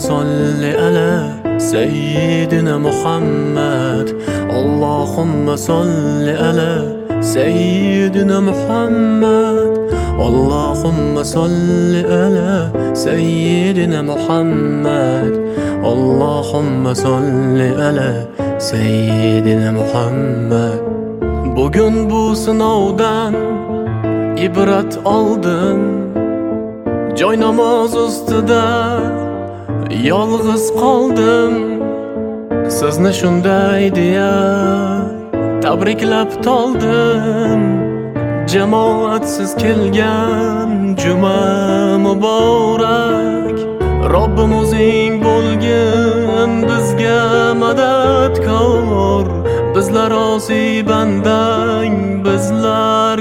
صل على سيدنا محمد اللهم صل على سيدنا محمد اللهم صل على سيدنا محمد اللهم صل على سيدنا محمد. Bugün bu sınavdan ibrat oldim. Joy namoz ustida yolg'iz qoldim. Sizni shunday deya tabriklab toldim. Jamoatsiz kelgan juma muborak. Robbim o'zing bo'lgin bizga madadkor. Bizlar osiy bandang, bizlar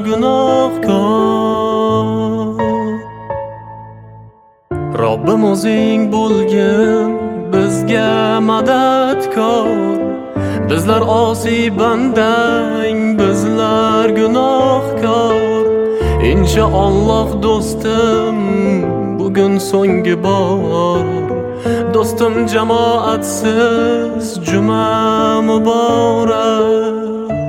gunohkor. Robbim o'zing bo'lgin bizga madadkor. Bizlar osiy bandang, bizlar gunohkor. İnşallah do'stim bugün so'nggi bor. Do'stim jamoatsiz juma muborak.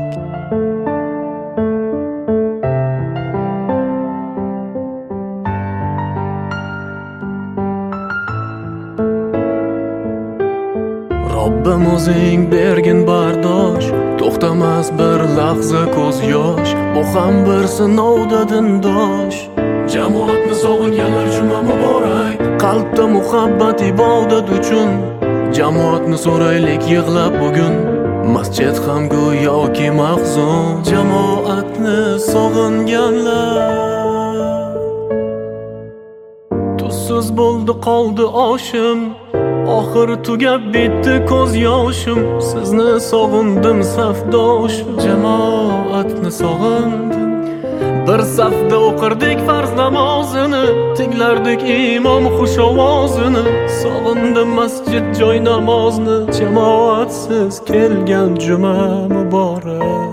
Robbim o'zing bergin bardosh, to'xtamas bir lahza ko'z yosh. Bu ham bir sinovda dindosh. Jamoatni sog'inganlar juma muborak. Qalbda muhabbat ibodat uchun jamoatni so'raylik yig'lab bugun. Masjid ham go'yoki mahzun. Jamoatni sog'inganlar. Tuzsiz bo'ldi qoldi oshim. Oxir tugab bitdi ko'z yoshim. Sizni sog'indim safdoshim. Jamoatni sog'indim. Bir safda o'qirdik farz namozini, tinglardik imom xush ovozini. Sog'indim masjid joy namozni, jamoatsiz kelgan juma muborak.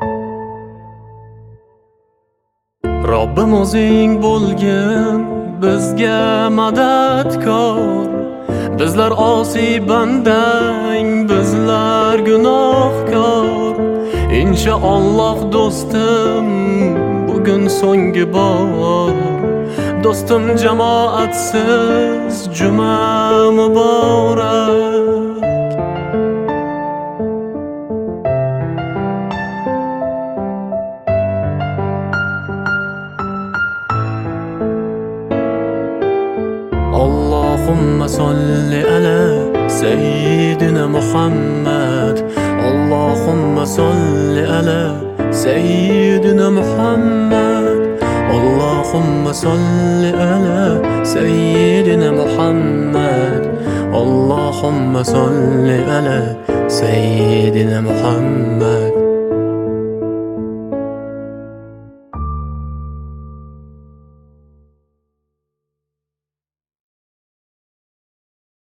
Robbim o'zing bo'lgin bizga madadkor. Bizlar osiy bandang, bizlar gunohkor. İnşallah do'stim bugün so'nggi bor. Do'stim jamoatsiz juma muborak. Allahumma salli ala seyyidina Muhammad Allahumma salli ala seyyidina Muhammad Allahumma salli ala seyyidina Muhammad Allahumma salli ala seyyidina Muhammad.